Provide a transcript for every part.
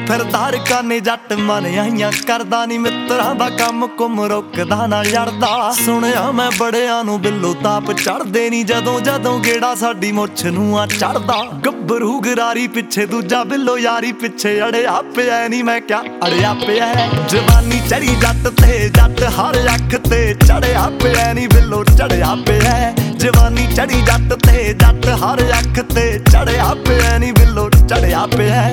ਫਿਰਦਾ ਰਕਾਨੇ ਜੱਟ ਮਨ ਆਈਆਂ ਕਰਦਾ ਨੀ ਮਿੱਤਰਾਂ ਦਾ ਕੰਮ ਕੁੰਮ ਰੁਕਦਾ ਨਾ ਯੜਦਾ। ਸੁਣਿਆ ਮੈਂ ਬੜਿਆਂ ਨੂੰ ਬਿੱਲੋ ਤਾਪ ਚੜਦੇ ਨੀ ਜਦੋਂ ਜਦੋਂ ਗੇੜਾ ਸਾਡੀ ਮੁੱਛ ਨੂੰ ਆ ਚੜਦਾ। ਗੱਭਰੂ ਗਰਾਰੀ ਪਿੱਛੇ ਦੂਜਾ ਬਿੱਲੋ ਯਾਰੀ ਪਿੱਛੇ ਅੜਿਆ ਪਿਆ ਨੀ ਮੈਂ ਕਿਆ ਅੜਿਆ ਪਿਆ। ਜਵਾਨੀ ਚੜੀ ਜੱਟ ਤੇ ਜੱਟ ਹਰ ਅੱਖ ਤੇ ਚੜਿਆ ਪਿਆ ਨੀ ਬਿੱਲੋ ਚੜਿਆ ਪਿਆ। ਜਵਾਨੀ ਚੜੀ ਜੱਟ ਤੇ ਜੱਟ ਹਰ ਅੱਖ ਤੇ ਚੜਿਆ ਪਿਆ ਨੀ ਬਿੱਲੋ ਚੜਿਆ ਪਿਆ।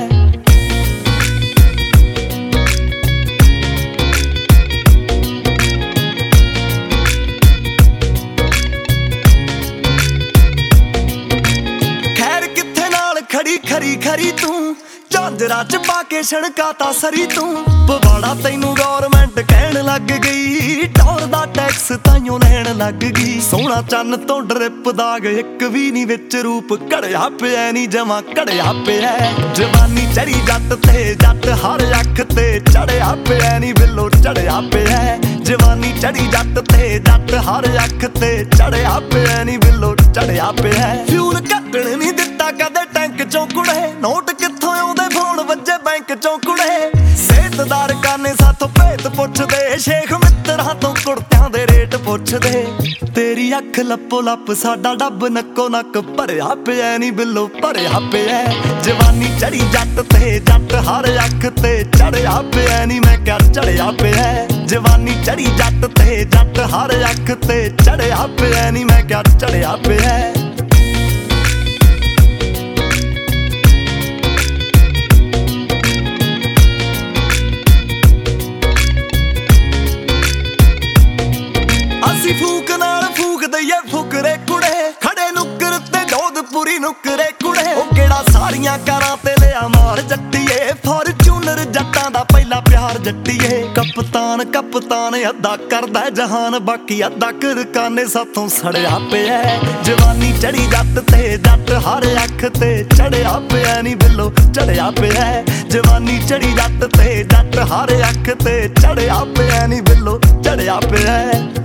ਖੜੀ ਖਰੀ ਖਰੀ ਤੂੰ ਝਾਂਜਰਾਂ ਚ ਪਾ ਕੇ ਛਣਕਾਤਾ ਸਰੀ ਤੂੰ। ਪਵਾੜਾ ਤੈਨੂੰ ਗੌਰਮੈਂਟ ਕਹਿਣ ਲੱਗ ਗਈ, ਟੌਰ ਦਾ ਟੈਕਸ ਤਾਈਓ ਲੈਣ ਲੱਗ ਗਈ। ਸੋਹਣਾ ਚੰਨ ਤੋਂ ਡਰਿਪ ਦਾਗ ਇੱਕ ਵੀ ਨੀ ਵਿੱਚ ਰੂਪ ਘੜਿਆ ਪਿਆ ਨੀ ਜਮਾ ਘੜਿਆ ਪਿਆ। ਜਵਾਨੀ ਚੜੀ ਜੱਟ ਤੇ ਜੱਟ ਹਰ ਅੱਖ ਤੇ ਚੜਿਆ ਪਿਆ ਨੀ ਬਿੱਲੋ ਚੜਿਆ ਪਿਆ। ਜਵਾਨੀ ਚੜੀ ਜੱਟ ਤੇ ਜੱਟ ਹਰ ਅੱਖ ਤੇ ਚੜਿਆ ਪਿਆ ਨੀ ਬਿੱਲੋ ਚੜਿਆ ਪਿਆ। ਫਿਊਲ ਕੱਟਣ ਨੀ ਦਿੱਤਾ ਕਦੇ ਟੈਂਕ ਚੋਂ ਕੁੜੇ, ਨੋਟ ਕਿੱਥੋਂ ਆਉਂਦੇ ਫੋਨ ਵੱਜੇ ਬੈਂਕ ਚੋਂ ਕੁੜੇ। ਸੇਤਦਾਰ ਕਾਨੇ ਸਾਥੋਂ ਭੇਤ ਪੁੱਛਦੇ, ਸ਼ੇਖ ਮਿੱਤਰਾਂ ਤੋਂ ਕੁੜਤਿਆਂ ਦੇ ਰੇਟ ਪੁੱਛਦੇ। ਤੇਰੀ ਅੱਖ ਲੱਪੋ ਲੱਪ ਸਾਡਾ ਡੱਬ ਨੱਕੋ ਨੱਕ ਭਰਿਆ ਪਿਆ ਨੀ ਬਿੱਲੋ ਭਰਿਆ ਪਿਆ। ਜਵਾਨੀ ਚੜੀ ਜੱਟ ਤੇ ਜੱਟ ਹਰ ਅੱਖ ਤੇ ਚੜਿਆ ਪਿਆ ਨੀ ਮੈਂ ਕਿਆ ਚੜਿਆ ਪਿਆ। ਜਵਾਨੀ ਚੜੀ ਜੱਟ ਤੇ ਜੱਟ ਹਰ ਅੱਖ ਤੇ ਚੜਿਆ ਪਿਆ ਨੀ ਮੈਂ ਕਿਆ ਚੜਿਆ ਪਿਆ। ਅਸੀਂ ਫੂਕ ਨਾਲ ਫੂਕ ਦਈਏ ਫੁਕਰੇ ਕੁੜੇ, ਖੜੇ ਨੁੱਕਰ ਤੇ ਜੋਧਪੁਰੀ ਨੁੱਕਰੇ ਕੁੜੇ। ਉਹ ਕਿਹੜਾ ਸਾਰੀਆਂ ਕਾਰਾਂ ਤੇ ਲਿਆ ਮਾਰ ਜੱਟੀਏ, ਫੋਰਚੂਨਰ ਜੱਟਾਂ ਦਾ ਪਹਿਲਾ ਪਿਆਰ ਜੱਟੀਏ। ਕਪਤਾਨ ਕਪਤਾਨ ਅੱਧਾ ਕਰਦਾ ਜਹਾਨ, ਬਾਕੀ ਅੱਧਾ ਕਰਕਾਨੇ ਸਾਥੋਂ ਸੜਿਆ ਪਿਆ। ਜਵਾਨੀ ਚੜੀ ਜੱਟ ਤੇ ਜੱਟ ਹਰ ਅੱਖ ਤੇ ਚੜਿਆ ਪਿਆ ਨੀ ਬਿੱਲੋ ਚੜਿਆ ਪਿਆ। ਜਵਾਨੀ ਚੜੀ ਜੱਟ ਤੇ ਜੱਟ ਹਰ ਅੱਖ ਤੇ ਚੜਿਆ ਪਿਆ ਨੀ ਬਿੱਲੋ ਚੜਿਆ ਪਿਆ।